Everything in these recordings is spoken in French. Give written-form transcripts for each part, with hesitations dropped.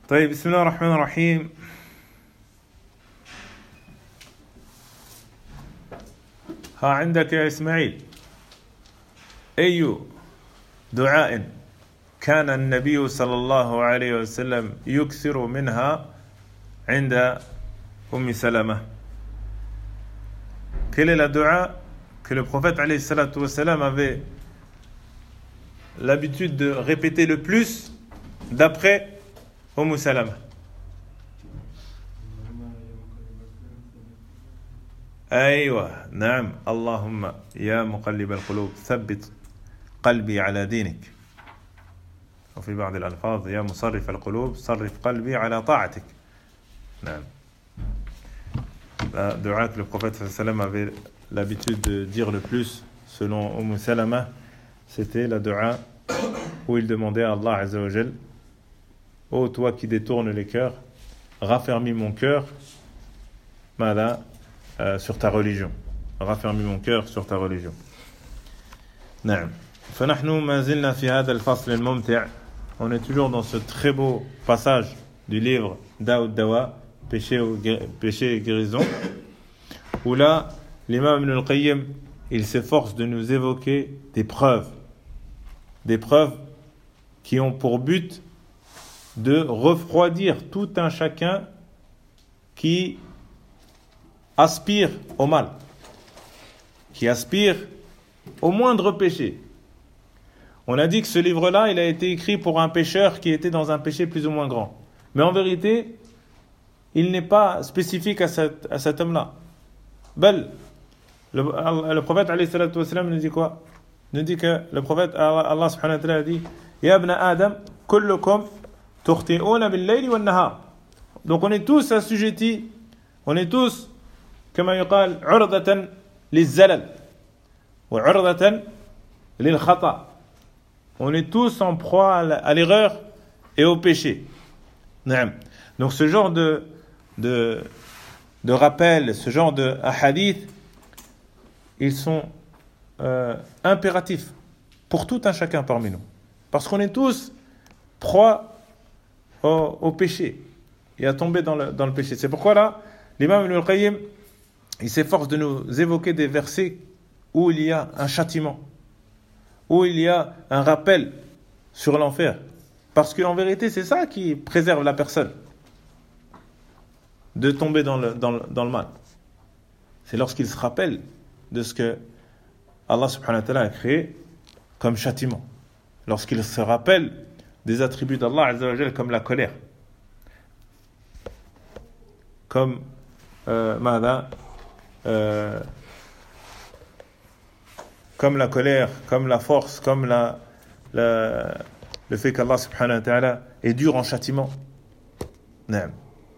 طيب بسم الله الرحمن الرحيم. ها عندك يا إسماعيل أي دعاء كان النبي صلى الله عليه وسلم يكثر منها عند أم سلمة. Quel est le dua que le prophète alayhi salatu wassalam avait l'habitude de répéter le plus d'après Umm Salama? أيوة نعم اللهم يا مقلب القلوب ثبت قلبي على دينك. وفي بعض الألفاظ يا مصرف القلوب صرف قلبي على طاعتك. نعم. La dua que le prophète sallam avait l'habitude de dire le plus selon Umm Salama, c'était la dua où il demandait à Allah Azza wa Jal: ô toi qui détournes les cœurs, raffermis mon cœur sur ta religion. Raffermis mon cœur sur ta religion. نعم. فنحن ما زلنا في هذا الفصل الممتع. On est toujours dans ce très beau passage du livre Daoud Dawa, péché et guérison, où là, l'imam Ibn al-Qayyim, il s'efforce de nous évoquer des preuves qui ont pour but de refroidir tout un chacun qui aspire au mal, qui aspire au moindre péché. On a dit que ce livre-là, il a été écrit pour un pécheur qui était dans un péché plus ou moins grand. Mais en vérité, il n'est pas spécifique à cet homme-là. Le prophète alayhi salatu wassalam nous dit quoi? Nous dit que le prophète Allah subhanahu wa ta'ala dit: Ya ibn Adam, kullukum tukhti'una bil-layli wan-nahar. Donc on est tous assujettis, on est tous, كما يقال, عرضة للزلل وعرضة للخطأ. On est tous en proie à l'erreur et au péché. Donc ce genre de rappel, ce genre de hadith, ils sont impératifs pour tout un chacun parmi nous. Parce qu'on est tous proie au péché et à tomber dans le péché. C'est pourquoi là, l'imam Ibn al-Qayyim, il s'efforce de nous évoquer des versets où il y a un châtiment, où il y a un rappel sur l'enfer. Parce qu'en vérité, c'est ça qui préserve la personne de tomber dans le mal. C'est lorsqu'il se rappelle de ce que Allah subhanahu wa ta'ala a créé comme châtiment. Lorsqu'il se rappelle des attributs d'Allah azza wa jal, comme la colère, comme comme la colère, comme la force, comme le fait qu'Allah subhanahu wa ta'ala est dur en châtiment. نعم.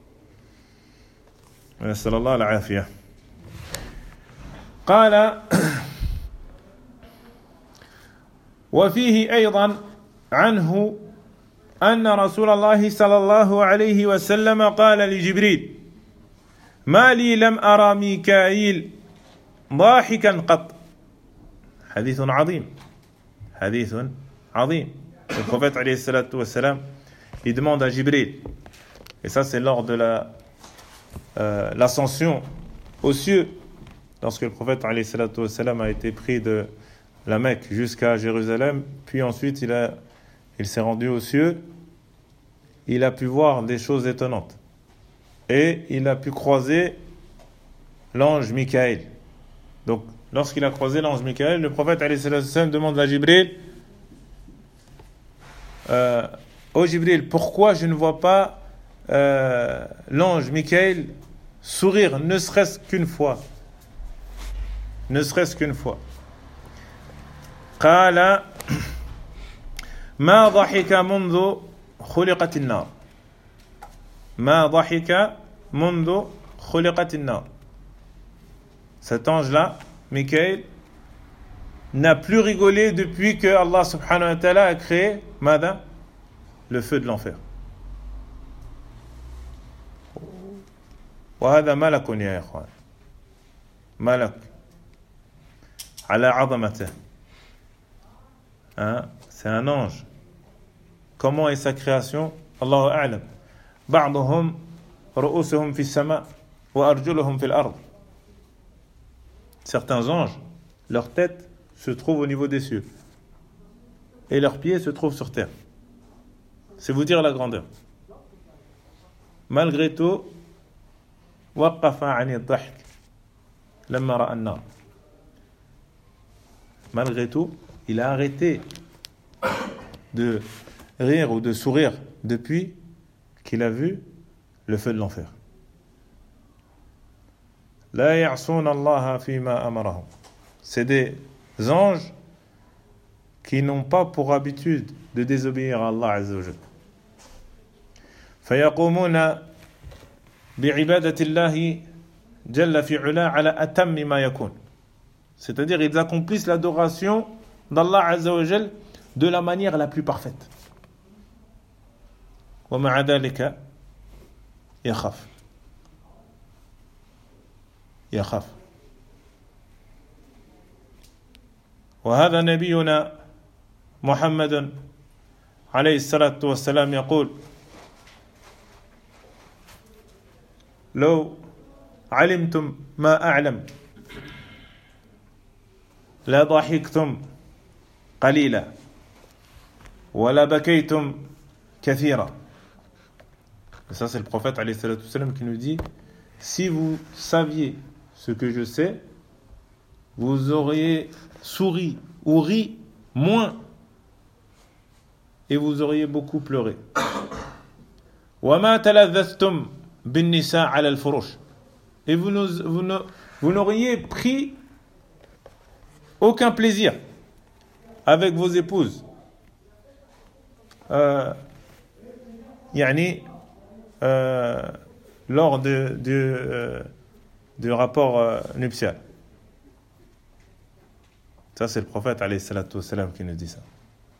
ونسأل الله العافية. قال: وفيه أيضا عنه أن رسول الله صلى الله عليه وسلم قال لجبريل: ما لي لم أرى ميكائيل ضاحكا قط. حديث عظيم. Le prophète alayhi salatu wassalam, il demande à Jibril, et ça c'est lors de l'ascension aux cieux, lorsque le prophète alayhi salatu wassalam a été pris de la Mecque jusqu'à Jérusalem, puis ensuite il s'est rendu aux cieux, il a pu voir des choses étonnantes et il a pu croiser l'ange Mikaël. Donc lorsqu'il a croisé l'ange Mikaël, le prophète alayhi salatu wassalam demande à Jibril: ô Jibril, pourquoi je ne vois pas l'ange Mikaël sourire ne serait-ce qu'une fois? قال: ما ضحك منذ خلقت النار. ما ضحك منذ خلقت النار. Cet ange-là, Mikaël, n'a plus rigolé depuis que Allah subhanahu wa ta'ala a créé le feu de l'enfer. وهذا ملك يا إخوان. ملك على عظمته. C'est un ange. Comment est sa création? Allahu a'lam. بعضهم رؤوسهم في السماء وأرجلهم في الأرض. Certains anges, leur tête se trouve au niveau des cieux et leurs pieds se trouvent sur terre. C'est vous dire la grandeur. Malgré tout, وقف عن الضحك لما رأى النار. Malgré tout, il a arrêté de rire ou de sourire depuis qu'il a vu le feu de l'enfer. لا يعصون الله فيما أمرهم. C'est des anges qui n'ont pas pour habitude de désobéir à Allah Azza wa Jalla. فيقومون بعبادة الله جل في علا على أتم ما يكون. C'est-à-dire ils accomplissent l'adoration d'Allah Azza wa Jalla de la manière la plus parfaite. ومع ذلك يخاف. وهذا نبينا محمد عليه الصلاة والسلام يقول لو علمتم ما أعلم لا ضحكتم قليلا ولا بكيتم كثيرا. Et ça c'est le prophète alayhi salatu wassalam qui nous dit, si vous saviez ce que je sais, vous auriez souri ou ri moins et vous auriez beaucoup pleuré. وما تلذذتم بالنساء على الفروش. Et vous n'auriez pris aucun plaisir avec vos épouses. Lors du rapport nuptial. Ça c'est le prophète alayhi salatu wassalam qui nous dit ça.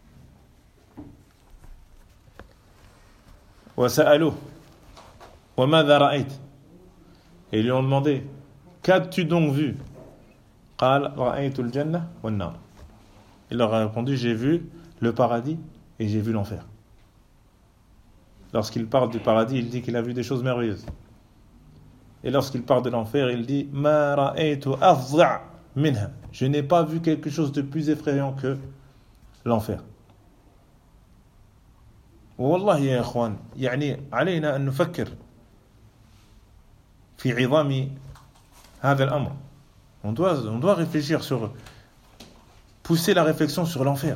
وسألوه وماذا رأيت. Et ils lui ont demandé, qu'as-tu donc vu? قال رأيت الجنة والنار. Il leur a répondu, j'ai vu le paradis et j'ai vu l'enfer. Lorsqu'il parle du paradis, il dit qu'il a vu des choses merveilleuses. Et lorsqu'il parle de l'enfer, il dit ما رأيت أفظع منها. Je n'ai pas vu quelque chose de plus effrayant que l'enfer. والله يا إخوان يعني علينا أن نفكر في عظام هذا الأمر. On doit réfléchir sur, pousser la réflexion sur l'enfer.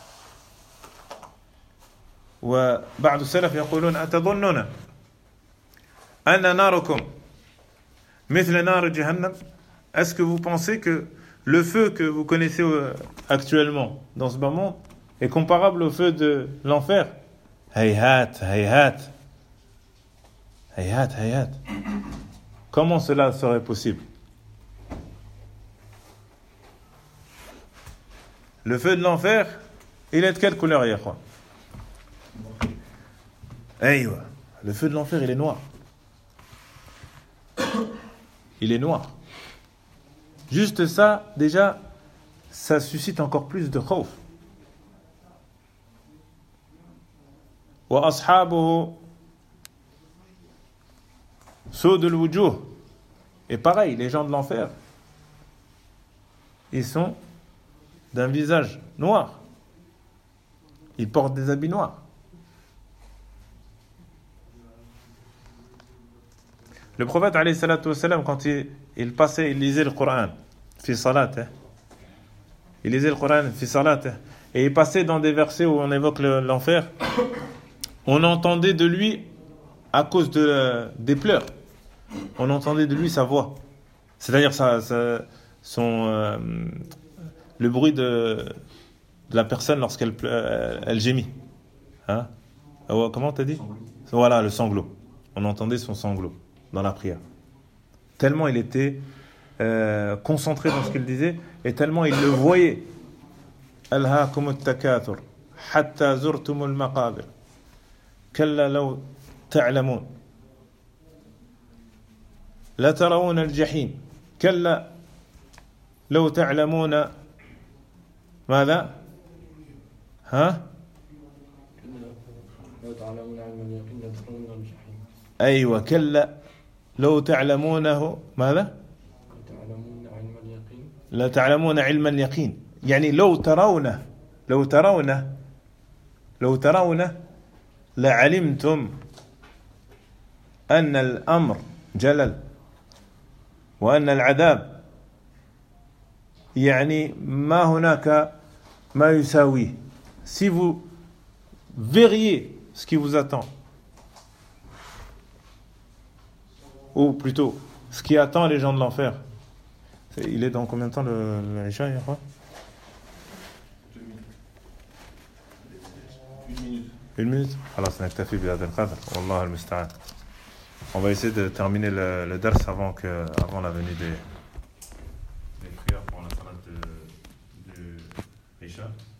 وبعض السلف يقولون أتظنون أن ناركم مثل نار جهنم. Est-ce que vous pensez que le feu que vous connaissez actuellement dans ce bas monde est comparable au feu de l'enfer? هيهات هيهات هيهات هيهات. Comment cela serait possible? Le feu de l'enfer, il est de quelle couleur, ya ikhwan? Aïwa, le feu de l'enfer, il est noir. Il est noir. Juste ça, déjà, ça suscite encore plus de khawf. Wa ashabuhu sud al-wujuh. Et pareil, les gens de l'enfer, ils sont d'un visage noir. Ils portent des habits noirs. Le prophète alayhi salatu wassalam, quand il passait, il lisait le Coran fi salat, il lisait le Coran fi salat, et il passait dans des versets où on évoque l'enfer, on entendait de lui, à cause des pleurs, on entendait de lui sa voix, c'est-à-dire le bruit de la personne lorsqu'elle elle gémit. Hein? Comment t'as dit? Voilà, le sanglot. On entendait son sanglot dans la prière. Tellement il était concentré dans ce qu'il disait, et tellement il le voyait. ألهاكم التكاثر حتى زرتم المقابر كلا لو تعلمون لترون الجحيم كلا لو تعلمون ماذا؟ ها؟ لو تعلمون علم اليقين لترون الجحيم. أيوة كلا لو تعلمونه ماذا؟ تعلمون علم اليقين. لا تعلمون علم اليقين يعني لو ترون لعلمتم أن الأمر جلل وأن العذاب يعني ما هناك ما يساويه. Si vous verriez ce qui vous attend, ou plutôt ce qui attend les gens de l'enfer. Il est dans combien de temps le Isha, il y a quoi? 1 minute. Alors, ça n'actafi bihadha al-qadr. Wallah al-musta'an. On va essayer de terminer le dars avant la venue des prières pour la salat de Isha.